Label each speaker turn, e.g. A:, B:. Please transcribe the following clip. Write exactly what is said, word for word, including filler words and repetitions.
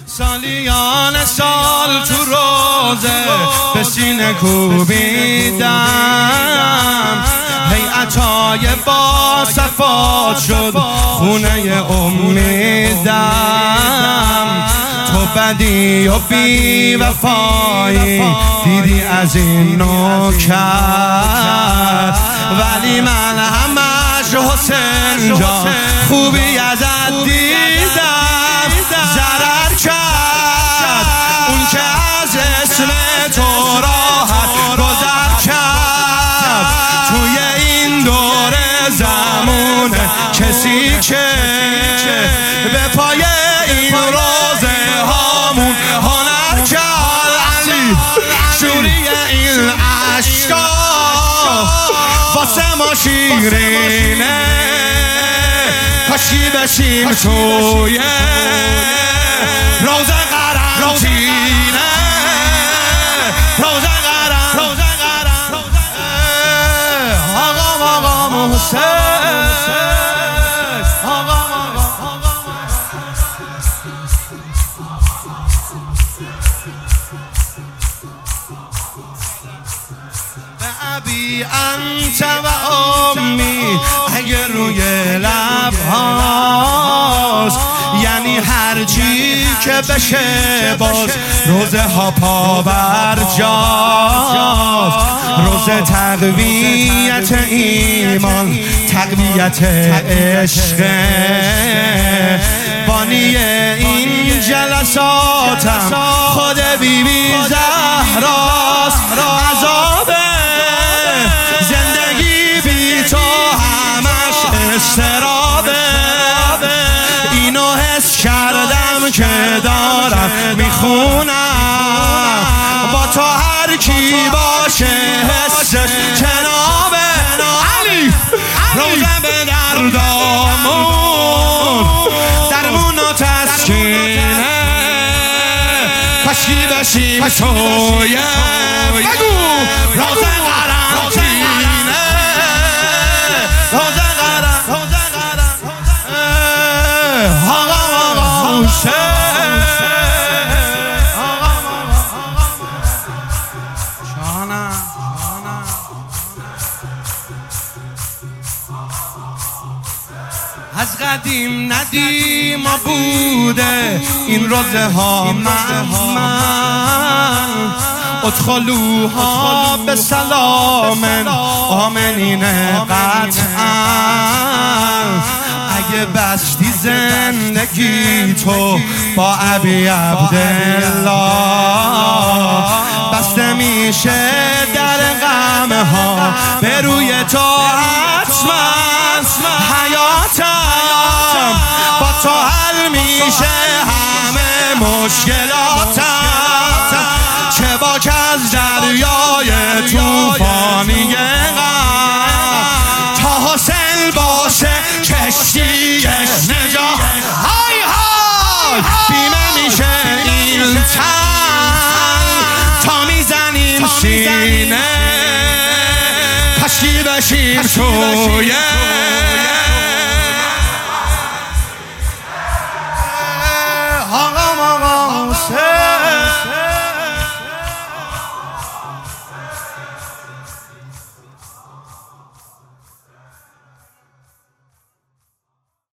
A: سالیان سال تو روزه به سینه کوبیدم، هیئتای با صفات شد خونه امیدم. تو بدی و بی وفایی دیدی از این نوکر، ولی من همش حسین جان خوبی ازت دیدم. ضرر کرد اون که از اسم تو راحت گذر کرد. توی این دور زمونه کسی که به پای این روزه هامون هنر کرد. علی شوری این عشقا واسه ما شیرینه، کاشی بشیم توی روزه قرنطینه. روزه قرنطینه آقا آقا حسین، آقا به ابی انت و امی اگه روی لبهاست، یعنی هر چی که بشه باز روزه ها پا بر جاست. روزه تقویت ایمان، تقویت عشق، بانی این جلساتم خود بی بی زهراست. عذاب زندگی بی تو همش استرابه، اینو حس کردم که دارم میخونم. با تو هر کی باشه حسش جنابه. علی روزه به دردامون درمون و تسکینه، کاشکی بشیم توی بگو روزه قرنطینه. روزه قرنطینه آقا آقا حسین، آقا جانم از قدیم ندیم بوده این روزه ها من. ادخلوها به سلام آمنین قطعا. اگه بستی زندگی تو با ابی عبدالله، بسته میشه در غم ها به روی تو حتما. حیاتم با تو حل میشه همه مشکلاتم، چه باک از دریای توفانی غم تا حاصل باشه کشتی نجات. های های بیمه میشه این تن تا میزنیم سینه، کاشکی بشیم توی